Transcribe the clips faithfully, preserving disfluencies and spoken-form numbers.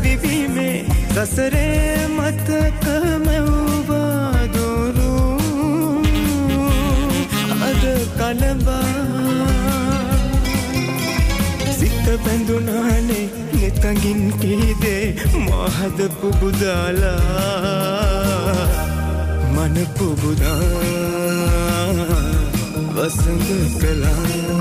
සවිවීමේ සසරේ මතක මෙව්වා දුරු අද කලබා සිත බැඳුනානේ නෙතඟින් කීදේ මහද පුබුදාලා මන පුබුදා වසඟ කළා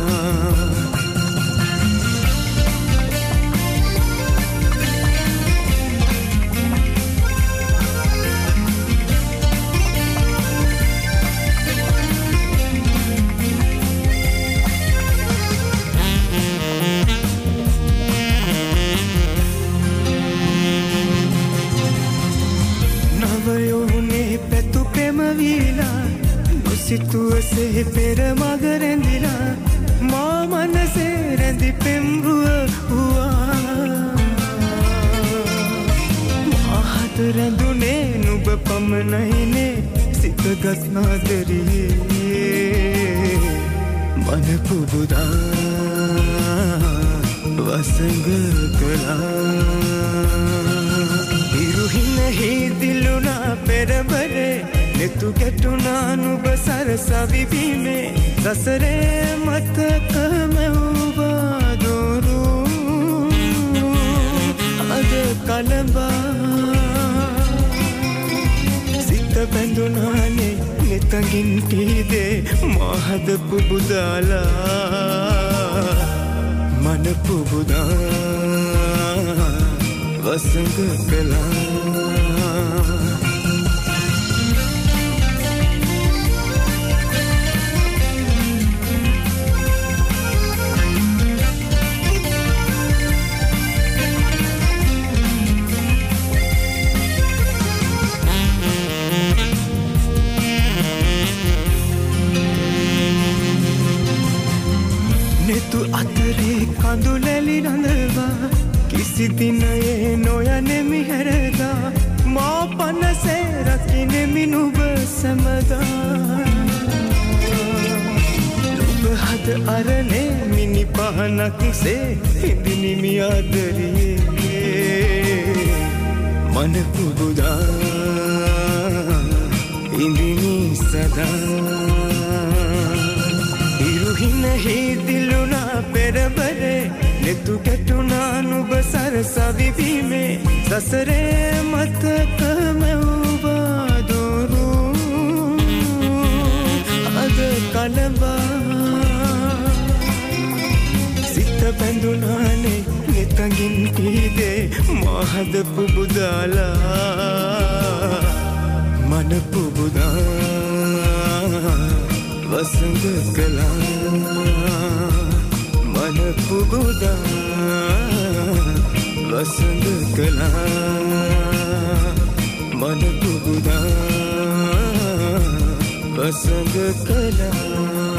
සිතුවසේ පෙර මග රැඳිලා මා මනසේ රැඳි පෙම්රුව වූවා මහත රැඳුනේ නුඹ පමණයිනේ සිත ගස් නාදරියේ මන පුබුදා වසඟ කළා ඉරුහින හිදිලුනා පෙරබරේ නෙතු ගැටුනා නුඹ සරසවිවීමේ සසරේ මතක මෙව්වා දුරු අද කලබා සිත බැඳුනානේ නෙතඟින් කීදේ මහද පුබුදාලා මන පුබුදා වසඟ කළා නෙතු අතරේ කඳුලැලි රඳවා කිසි දිනයේ නොයනෙමි හැරදා මා පනසේ රකිනෙමි නුඹ සැමදා නුඹ හද අරනේ මිනි පහනක් සේ හිඳිනිමි ආදරියේ මන පුබුදා ඉඳිනි සදා ඉරුහින හිදිලුනා පෙරබරේ නෙතු ගැටුනා නුඹ සරසවිවීමේ සසරේ මතක මෙව්වා දුරු අද කලබා සිත බැඳුනානේ නෙතඟින් කීදේ මහද පුබුදාලා මන පුබුදා වසඟ කළා මන පුබුදා වසඟ කළා මන පුබුදා වසඟ කළා